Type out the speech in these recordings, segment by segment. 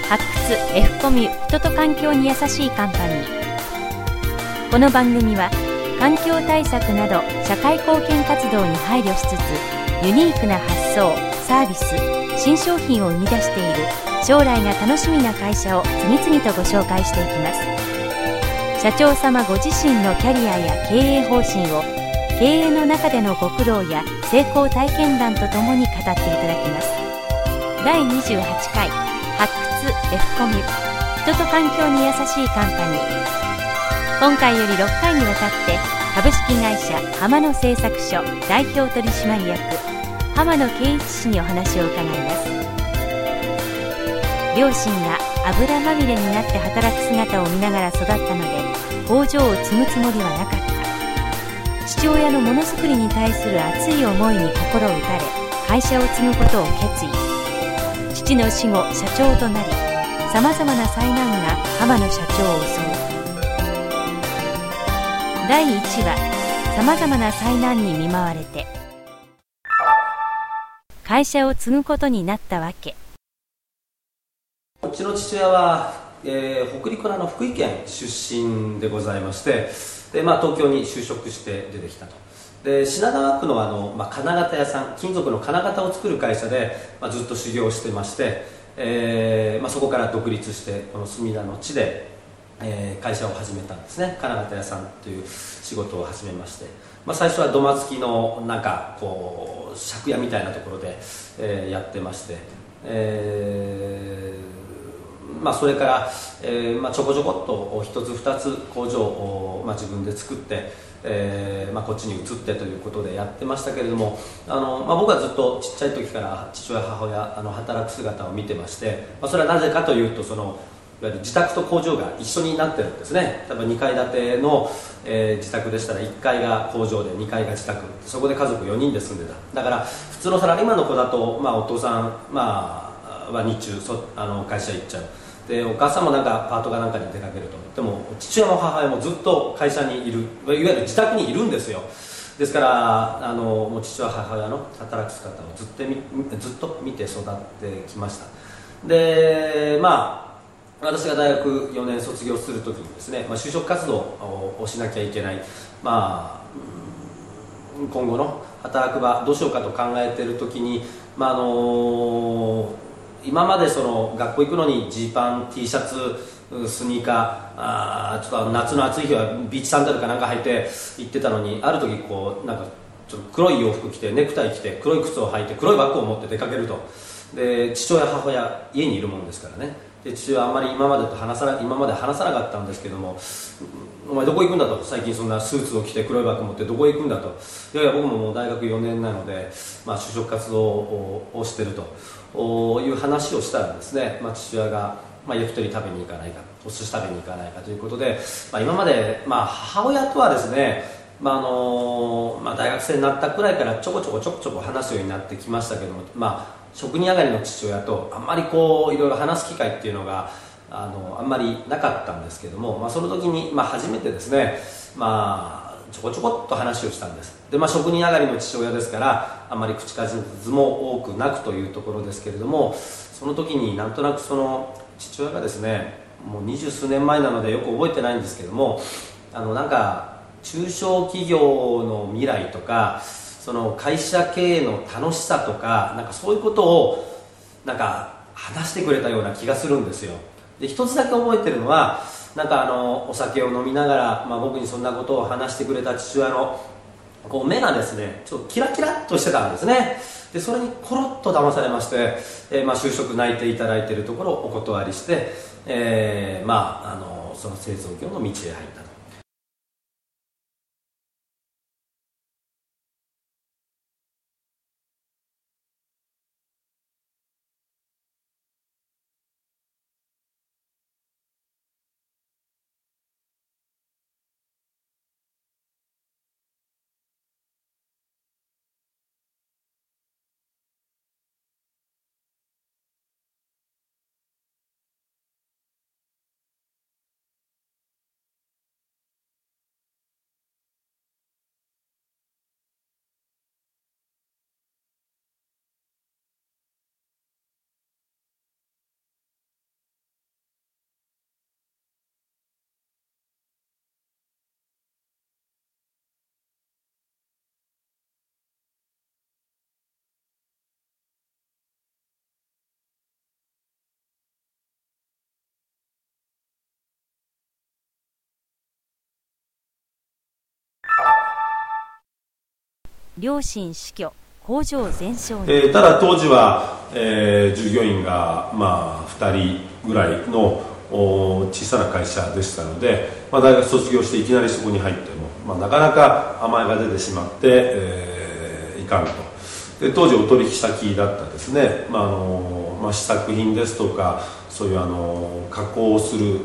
発掘 F コミュ人と環境に優しいカンパニー。この番組は環境対策など社会貢献活動に配慮しつつ、ユニークな発想、サービス、新商品を生み出している将来が楽しみな会社を次々とご紹介していきます。社長様ご自身のキャリアや経営方針を経営の中でのご苦労や成功体験談とともに語っていただきます。第28回発掘 F コミュ人と環境に優しいカンパニー。今回より6回にわたって株式会社浜野製作所代表取締役浜野圭一氏にお話を伺います。両親が油まみれになって働く姿を見ながら育ったので、工場を継ぐつもりはなかった。父親のものづくりに対する熱い思いに心を打たれ、会社を継ぐことを決意。父の死後社長となり、さまざまな災難が浜野社長を襲う。第1話、さまざまな災難に見舞われて会社を継ぐことになったわけ。 うちの父親は、北陸の福井県出身でございまして、で東京に就職して出てきたと。で品川区の金型屋さん、金属の金型を作る会社で、ずっと修行してまして、そこから独立してこの墨田の地で、会社を始めたんですね。金型屋さんという仕事を始めまして、最初は土間付きの借家みたいなところで、やってまして、それから、ちょこちょこっと一つ二つ工場を、自分で作って、こっちに移ってということでやってましたけれども、僕はずっとちっちゃい時から父親母親働く姿を見てまして、それはなぜかというと、いわゆる自宅と工場が一緒になってるんですね。例えば2階建ての、自宅でしたら1階が工場で2階が自宅、そこで家族4人で住んでた。だから普通のサラリーマンの子だと、お父さん、は日中会社行っちゃう。でお母さんもパートかなんかに出かけると。でも父親も母親もずっと会社にいる、いわゆる自宅にいるんですよ。ですからもう父親母親の働く姿をずっと見て育ってきました。で私が大学4年卒業するときにですね、就職活動をしなきゃいけない、今後の働く場どうしようかと考えているときに、今まで学校行くのにジーパン T シャツスニーカー、ちょっと夏の暑い日はビーチサンダルかなんか履いて行ってたのに、ある時ちょっと黒い洋服着てネクタイ着て黒い靴を履いて黒いバッグを持って出かけると。で父親母親家にいるもんですからね。で父親はあんまり今まで話さなかったんですけども、お前どこ行くんだと、最近そんなスーツを着て黒いバッグ持ってどこ行くんだと。いやいや僕ももう大学4年なので、就職活動をしてるという話をしたらですね、父親が、焼き鳥食べに行かないか、お寿司食べに行かないかということで、今まで、母親とはですね、大学生になったくらいからちょこちょこ話すようになってきましたけども、職人上がりの父親とあんまりいろいろ話す機会っていうのがあんまりなかったんですけども、その時に、初めてですね、ちょこちょこっと話をしたんです。で、職人上がりの父親ですからあんまり口数も多くなくというところですけれども、その時になんとなく父親がですね、もう20数年前なのでよく覚えてないんですけども、中小企業の未来とか会社経営の楽しさとかそういうことを話してくれたような気がするんですよ。で一つだけ覚えてるのは、お酒を飲みながら、僕にそんなことを話してくれた父親の目がですね、ちょっとキラキラっとしてたんですね。でそれにコロッと騙されまして、就職内定いただいているところをお断りして、その製造業の道へ入ったと。 両親死去、工場全焼に。 ただ当時は、従業員が、2人ぐらいの小さな会社でしたので、大学卒業していきなりそこに入っても、なかなか甘えが出てしまって、いかんと。で当時お取引先だったですね、試作品ですとか、そういう加工する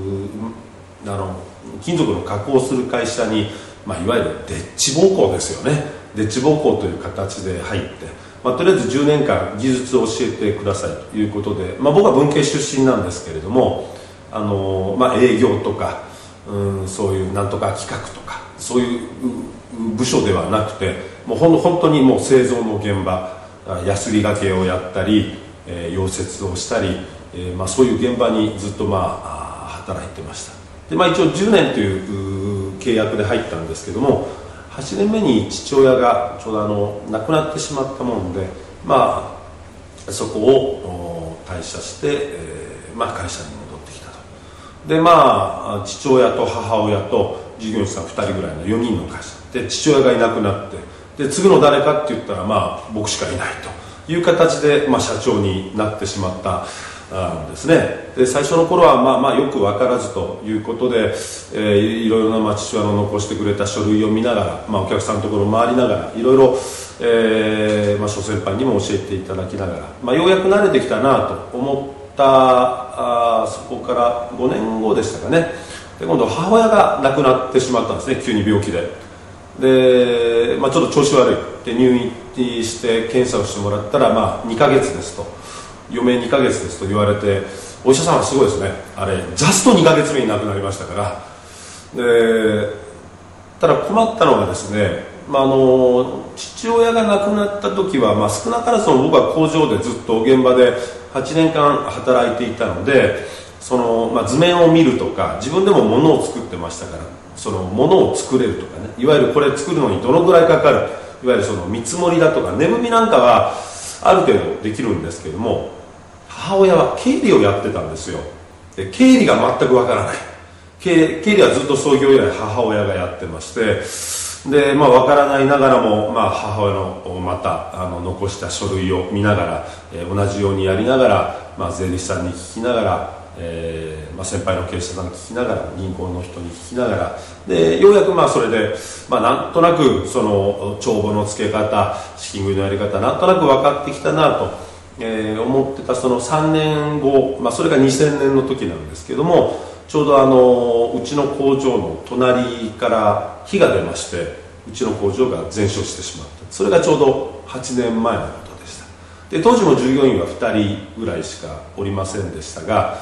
金属の加工する会社に、いわゆるデッチ奉公ですよね。デッチ奉公という形で入って、とりあえず10年間技術を教えてくださいということで、僕は文系出身なんですけれども、営業とか、そういうなんとか企画とかそういう部署ではなくて、もう本当にもう製造の現場、ヤスリがけをやったり、溶接をしたり、そういう現場にずっと働いてました。で、一応10年という契約で入ったんですけども、8年目に父親がちょうど亡くなってしまったもんで、そこを退社して、会社に戻ってきたと。で父親と母親と従業員さん2人ぐらいの4人の会社で、父親がいなくなって、で次の誰かって言ったら僕しかいないという形で、社長になってしまったですね。で最初の頃はよく分からずということで、いろいろな父親の残してくれた書類を見ながら、お客さんのところを回りながらいろいろ、諸先輩にも教えていただきながら、ようやく慣れてきたなと思ったそこから5年後でしたかね。で今度母親が亡くなってしまったんですね、急に病気で。で、ちょっと調子悪いって入院して検査をしてもらったら、2ヶ月ですと、余命2ヶ月ですと言われて、お医者さんはすごいですね、あれジャスト2ヶ月目に亡くなりましたから。ただ困ったのがですね、父親が亡くなった時は、少なからず僕は工場でずっと現場で8年間働いていたので、図面を見るとか自分でも物を作ってましたから、その物を作れるとかね、いわゆるこれ作るのにどのぐらいかかる、いわゆるその見積もりだとか値踏みなんかはある程度できるんですけども、母親は経理をやってたんですよ。で経理が全くわからない。経理はずっと創業以来母親がやってまして、でわからないながらも、母親のまた残した書類を見ながら、同じようにやりながら、税理士さんに聞きながら、先輩の経営者さんに聞きながら、銀行の人に聞きながら、でようやくそれで、なんとなくその帳簿の付け方、資金繰りのやり方、なんとなく分かってきたなと、思ってたその3年後、それが2000年の時なんですけども、ちょうどうちの工場の隣から火が出まして、うちの工場が全焼してしまった。それがちょうど8年前のことでした。で当時も従業員は2人ぐらいしかおりませんでしたが、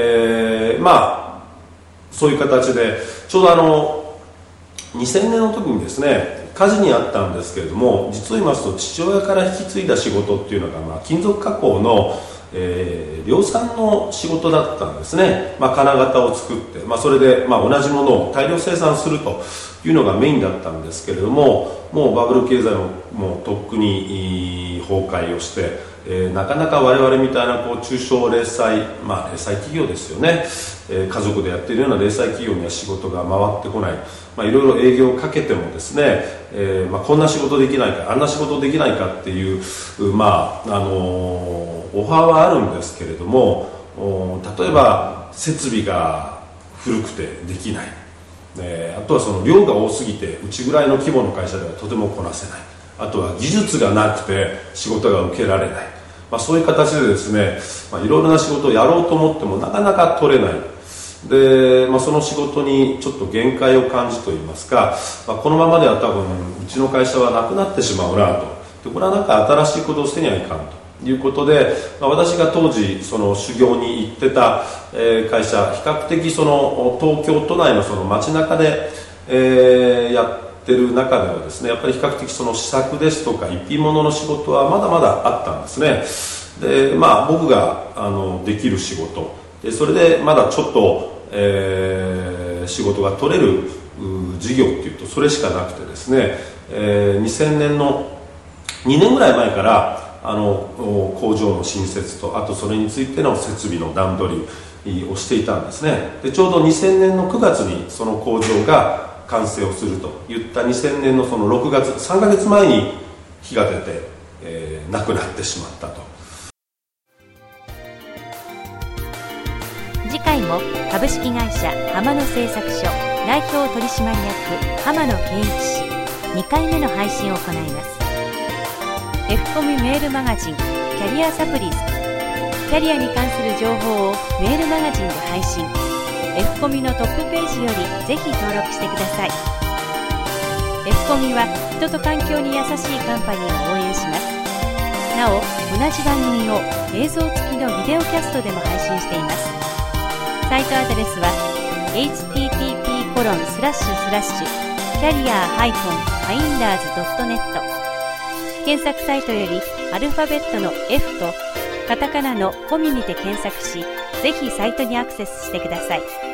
そういう形でちょうど2000年の時にですね、火事にあったんですけれども、実を言いますと父親から引き継いだ仕事っていうのが、金属加工の量産の仕事だったんですね。金型を作って、それで同じものを大量生産するというのがメインだったんですけれども、もうバブル経済もとっくに崩壊をして、なかなか我々みたいな中小零細、零細企業ですよね、家族でやっているような零細企業には仕事が回ってこない、いろいろ営業をかけてもですね、こんな仕事できないか、あんな仕事できないかっていう、オファーはあるんですけれども、例えば設備が古くてできない、あとはその量が多すぎてうちぐらいの規模の会社ではとてもこなせない、あとは技術がなくて仕事が受けられない、そういう形でですね、いろいろな仕事をやろうと思ってもなかなか取れない。で、その仕事にちょっと限界を感じといいますか、このままでは多分うちの会社はなくなってしまうなと。でこれはなんか新しいことをせにはいかんということで、私が当時その修行に行ってた会社、比較的その東京都内のその街中でやってる中ではですね、やっぱり比較的その試作ですとか一品物の仕事はまだまだあったんですね。で僕ができる仕事で、それでまだちょっと、仕事が取れる事業っていうとそれしかなくてですね、2000年の2年ぐらい前から工場の新設と、あとそれについての設備の段取りをしていたんですね。でちょうど2000年の9月にその工場が完成をするといった2000年のその6月3ヶ月前に火が出て、亡くなってしまったと。 次回も株式会社浜野製作所代表取締役浜野圭一氏2回目の配信を行います。 F コミメールマガジンキャリアサプリーズ、キャリアに関する情報をメールマガジンで配信。 F コミのトップページよりぜひ登録してください。 F コミは人と環境に優しいカンパニーを応援します。なお、同じ番組を映像付きのビデオキャストでも配信しています。サイトアドレスは http://carrier-finders.net、 検索サイトよりアルファベットの F とカタカナのコミにて検索し、ぜひサイトにアクセスしてください。